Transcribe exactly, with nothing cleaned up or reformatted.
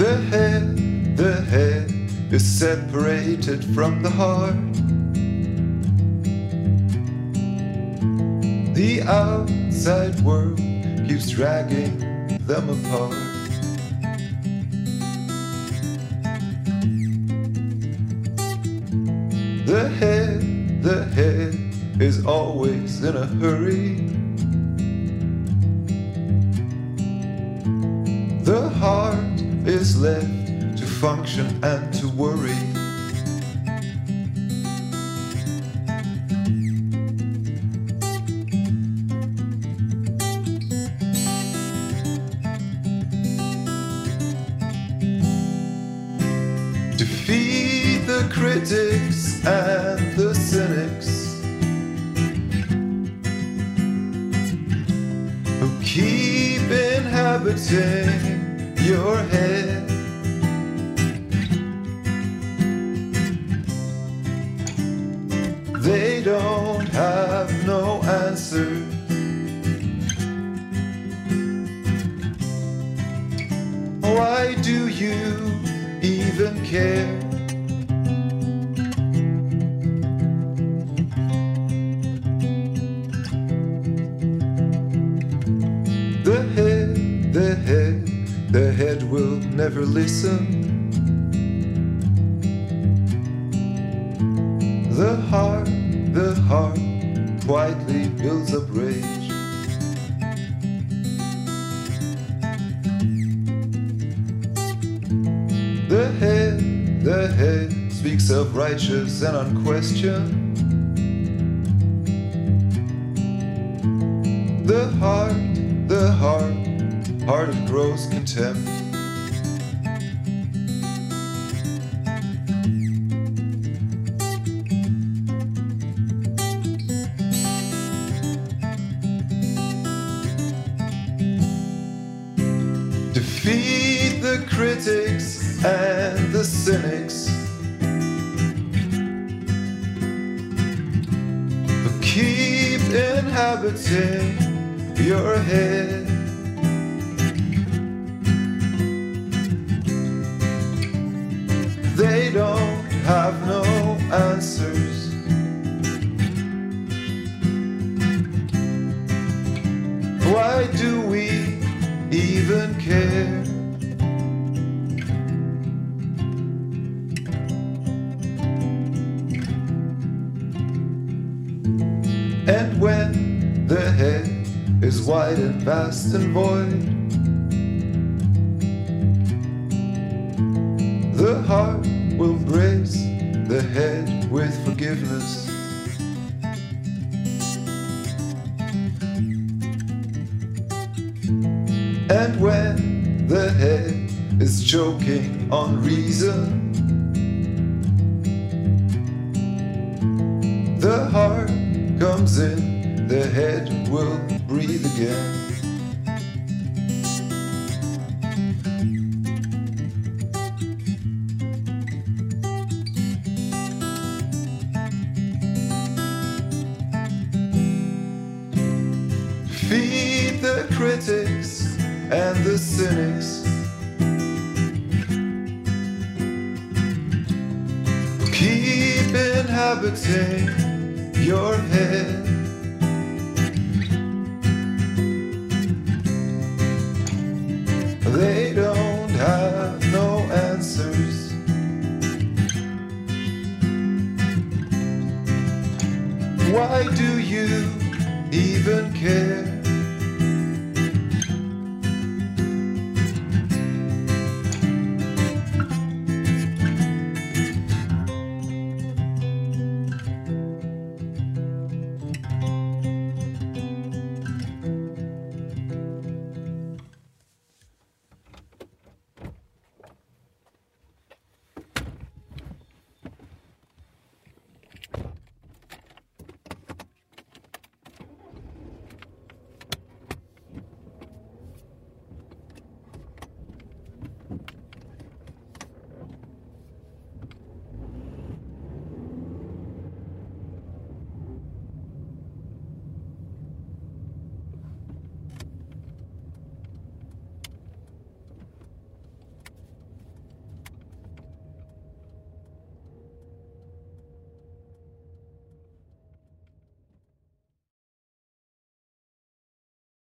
The head, the head is separated from the heart. The outside world keeps dragging them apart. The head, the head is always in a hurry. The heart is left to function and to worry. Defeat the critics and the cynics who keep inhabiting your head. They don't have no answers. Why do you even care? The head, the head, the head will never listen. The heart, the heart quietly builds up rage. The head, the head speaks of righteous and unquestioned. The heart, the heart, heart of gross contempt. Defeat the critics and the cynics who keep inhabiting your head. They don't have no answers. Why do we even care? And when the head is wide and vast and void, the heart will embrace the head with forgiveness. And when the head is choking on reason, the heart comes in, the head will breathe again. Feed the critics and the cynics who keep inhabiting your head. They don't have no answers. Why do you even care?